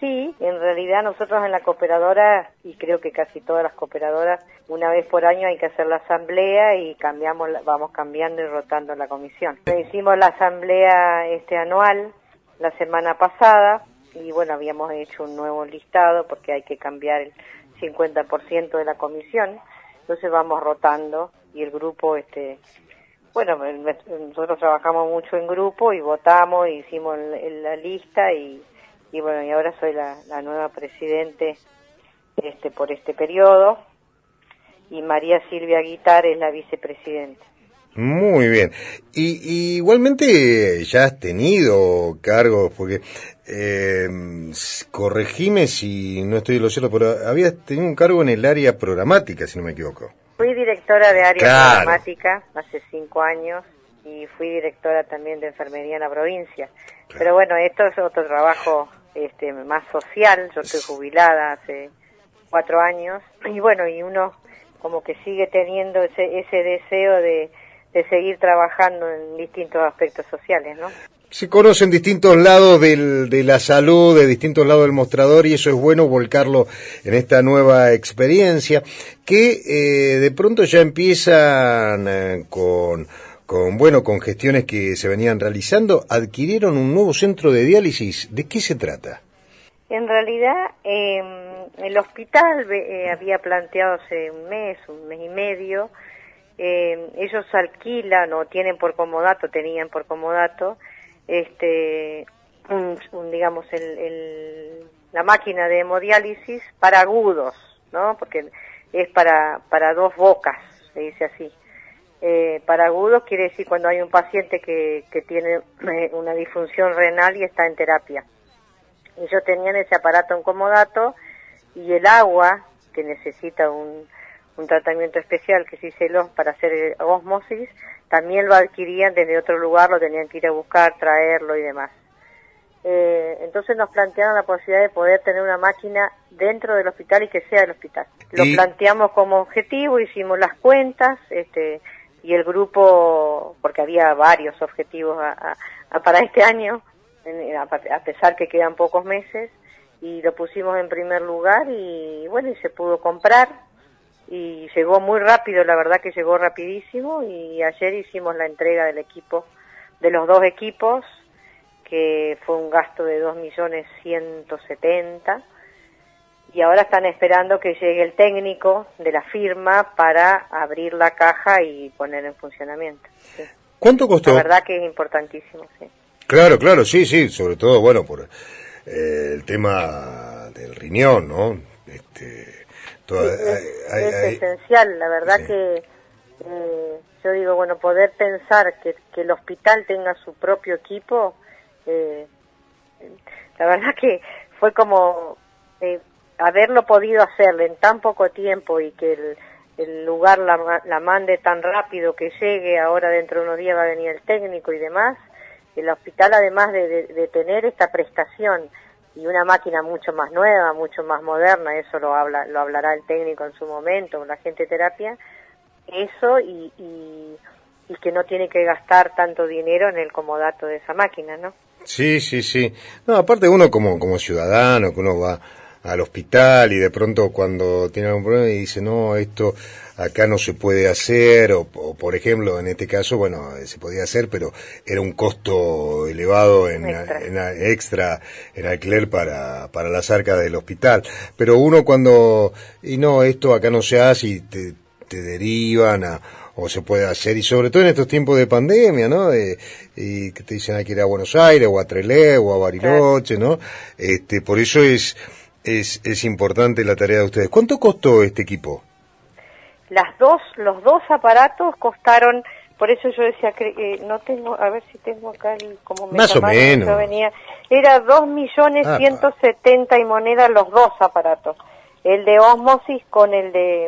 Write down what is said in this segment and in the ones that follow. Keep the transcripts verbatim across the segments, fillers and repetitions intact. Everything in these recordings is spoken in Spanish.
Sí, en realidad nosotros en la cooperadora, y creo que casi todas las cooperadoras, una vez por año hay que hacer la asamblea y cambiamos, vamos cambiando y rotando la comisión. Hicimos la asamblea este anual la semana pasada y bueno, habíamos hecho un nuevo listado porque hay que cambiar el cincuenta por ciento de la comisión, entonces vamos rotando y el grupo, este, bueno, nosotros trabajamos mucho en grupo y votamos, y hicimos la lista y y bueno, y ahora soy la, la nueva presidente este por este periodo, y María Silvia Guitar es la vicepresidenta. Muy bien. Y, y igualmente ya has tenido cargos, porque eh, corregime si no estoy de lo cierto, pero habías tenido un cargo en el área programática, si no me equivoco. Fui directora de área claro. programática hace cinco años y fui directora también de enfermería en la provincia. Claro. Pero bueno, esto es otro trabajo este más social. Yo estoy jubilada hace cuatro años y bueno, y uno como que sigue teniendo ese ese deseo de, de seguir trabajando en distintos aspectos sociales, ¿no? Se conocen distintos lados del, de la salud, de distintos lados del mostrador, y eso es bueno volcarlo en esta nueva experiencia, que eh, de pronto ya empiezan eh, con... con bueno con gestiones que se venían realizando. Adquirieron un nuevo centro de diálisis. ¿De qué se trata? En realidad eh, el hospital eh, había planteado hace un mes, un mes y medio, eh, ellos alquilan o tienen por comodato, tenían por comodato este un, un digamos el, el la máquina de hemodiálisis para agudos, ¿no? Porque es para para dos bocas, se dice así. Eh, para agudos quiere decir cuando hay un paciente que, que tiene eh, una disfunción renal y está en terapia. Ellos tenían ese aparato en comodato, y el agua, que necesita un, un tratamiento especial que se dice los para hacer ósmosis, también lo adquirían desde otro lugar, lo tenían que ir a buscar, traerlo y demás. Eh, entonces nos plantearon la posibilidad de poder tener una máquina dentro del hospital y que sea del hospital. Lo y... planteamos como objetivo, hicimos las cuentas, este y el grupo, porque había varios objetivos a, a, a para este año, a, a pesar que quedan pocos meses, y lo pusimos en primer lugar y bueno, y se pudo comprar y llegó muy rápido, la verdad que llegó rapidísimo, y ayer hicimos la entrega del equipo, de los dos equipos, que fue un gasto de dos millones ciento setenta. Y ahora están esperando que llegue el técnico de la firma para abrir la caja y poner en funcionamiento. Sí. ¿Cuánto costó? La verdad que es importantísimo, sí. Claro, claro, sí, sí, sobre todo, bueno, por eh, el tema del riñón, ¿no? Este, toda, sí, es hay, es hay, esencial, la verdad sí. que eh, yo digo, bueno, poder pensar que, que el hospital tenga su propio equipo, eh, la verdad que fue como... Eh, haberlo podido hacerle en tan poco tiempo y que el, el lugar la, la mande tan rápido, que llegue, ahora dentro de unos días va a venir el técnico y demás, el hospital además de, de, de tener esta prestación y una máquina mucho más nueva, mucho más moderna, eso lo habla lo hablará el técnico en su momento, la gente de terapia, eso y, y, y que no tiene que gastar tanto dinero en el comodato de esa máquina, ¿no? Sí, sí, sí. No, aparte uno como, como ciudadano, que uno va al hospital y de pronto cuando tiene algún problema y dice, no, esto acá no se puede hacer, o, o por ejemplo, en este caso, bueno, se podía hacer, pero era un costo elevado en extra, en, extra, en alquiler para, para las arcas del hospital. Pero uno cuando, y no, esto acá no se hace y te, te derivan a, o se puede hacer, y sobre todo en estos tiempos de pandemia, ¿no? De, y que te dicen hay que ir a Buenos Aires, o a Trelew, o a Bariloche, ¿no? Este, por eso es... Es, es importante la tarea de ustedes. ¿Cuánto costó este equipo? Las dos, los dos aparatos costaron, por eso yo decía que eh, no tengo, a ver si tengo acá el, como me más o menos. Venía, era dos millones ciento setenta y moneda los dos aparatos. El de ósmosis con el de,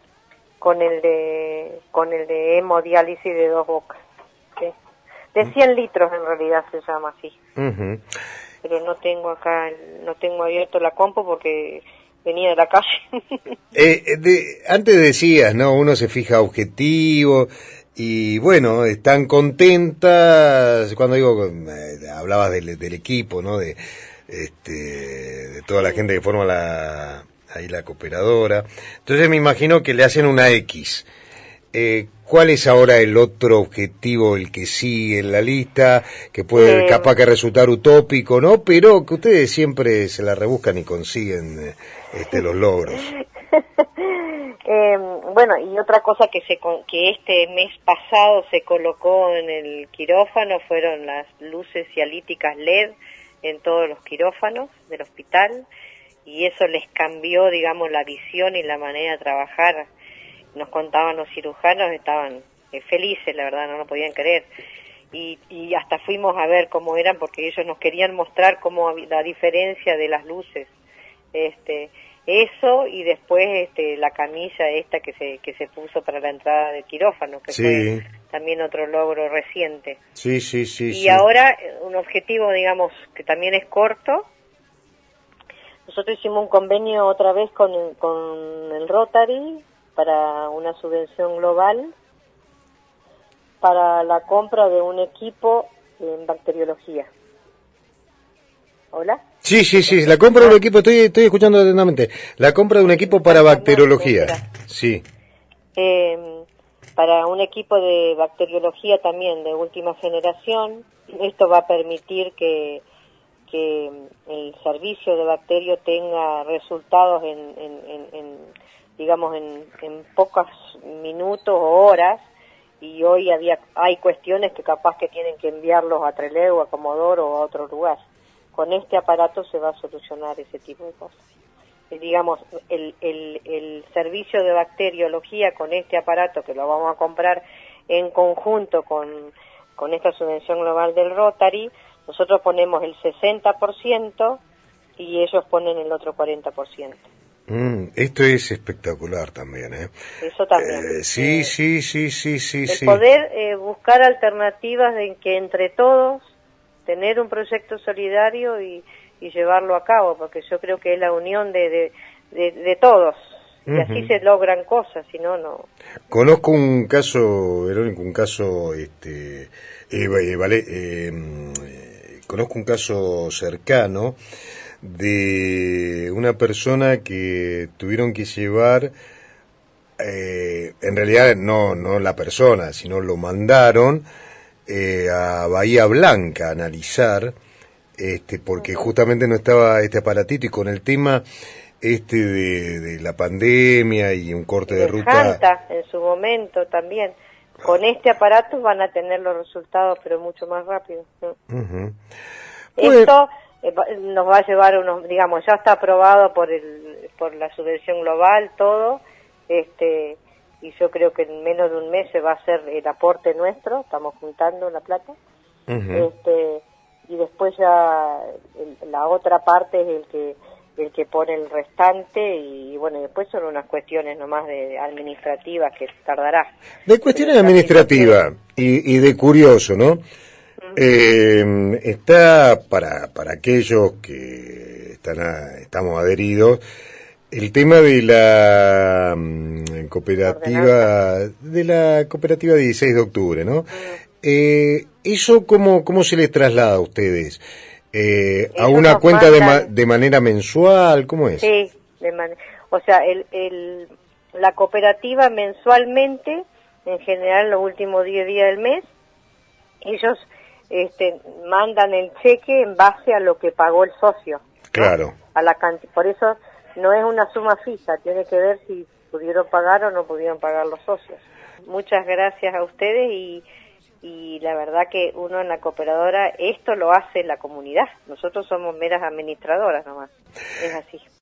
con el de, con el de hemodiálisis de dos bocas. ¿Sí? De cien litros en realidad se llama así. Uh-huh. Pero no tengo acá, no tengo abierto la compu porque venía de la calle. eh, de, antes decías, ¿no? Uno se fija objetivo y bueno, están contentas, cuando digo, eh, hablabas del, del equipo, ¿no? De, este, de toda la gente que forma la, ahí la cooperadora. Entonces me imagino que le hacen una X. Eh, ¿Cuál es ahora el otro objetivo, el que sigue en la lista, que puede eh, capaz que resultar utópico, ¿no? Pero que ustedes siempre se la rebuscan y consiguen este, los logros. eh, bueno, y otra cosa que se que este mes pasado se colocó en el quirófano fueron las luces cialíticas L E D en todos los quirófanos del hospital, y eso les cambió, digamos, la visión y la manera de trabajar. Nos contaban los cirujanos, estaban eh, felices, la verdad, no lo podían creer. Y, y hasta fuimos a ver cómo eran, porque ellos nos querían mostrar cómo la diferencia de las luces. Este, eso, y después este, la camilla esta que se que se puso para la entrada del quirófano, que sí. Fue también otro logro reciente. Sí, sí, sí. Y sí. ahora, un objetivo, digamos, que también es corto. Nosotros hicimos un convenio otra vez con, con el Rotary, para una subvención global para la compra de un equipo en bacteriología. ¿Hola? Sí, sí, sí, la compra de un equipo, estoy estoy escuchando atentamente. La compra de un equipo para bacteriología. Sí. Eh, para un equipo de bacteriología también de última generación. Esto va a permitir que que el servicio de bacterio tenga resultados en, en, en, en digamos, en, en pocos minutos o horas, y hoy había hay cuestiones que capaz que tienen que enviarlos a Trelew, a Comodoro o a otro lugar. Con este aparato se va a solucionar ese tipo de cosas. Y digamos, el, el, el servicio de bacteriología con este aparato, que lo vamos a comprar en conjunto con, con esta subvención global del Rotary, nosotros ponemos el sesenta por ciento y ellos ponen el otro cuarenta por ciento. Mm, esto es espectacular también, ¿eh? Eso también. Eh, sí, eh, sí, sí, sí, sí, el sí. poder eh, buscar alternativas de que entre todos tener un proyecto solidario y, y llevarlo a cabo, porque yo creo que es la unión de, de, de, de todos. Y uh-huh. Así se logran cosas, si no, no. Conozco un caso, Verónica, un caso, este, eh, eh, vale, eh, eh, conozco un caso cercano de una persona que tuvieron que llevar, eh, en realidad no no la persona, sino lo mandaron eh, a Bahía Blanca a analizar, este, porque justamente no estaba este aparatito, y con el tema este de, de la pandemia y un corte de, de ruta. Janta, en su momento también. Con este aparato van a tener los resultados, pero mucho más rápido. Uh-huh. Esto eh, nos va a llevar unos, digamos, ya está aprobado por el por la subvención global, todo, este, y yo creo que en menos de un mes se va a hacer el aporte nuestro, estamos juntando la plata, uh-huh. este, y después ya el, la otra parte es el que el que pone el restante, y bueno, después son unas cuestiones nomás de administrativas que tardará. De cuestiones administrativas y, y de curioso, ¿no? Eh, está para para aquellos que están a, estamos adheridos el tema de la um, cooperativa de la cooperativa dieciséis de octubre, ¿no? Uh-huh. Eh, eso cómo cómo se les traslada a ustedes, eh, a una cuenta mandan... de, ma- de manera mensual, ¿cómo es? Sí, de man- o sea, el, el la cooperativa mensualmente, en general los últimos diez días del mes, ellos Este, mandan el cheque en base a lo que pagó el socio, ¿no? Claro. A la cantidad. Por eso no es una suma fija, tiene que ver si pudieron pagar o no pudieron pagar los socios. Muchas gracias a ustedes, y, y la verdad que uno en la cooperadora, esto lo hace la comunidad. Nosotros somos meras administradoras nomás. Es así.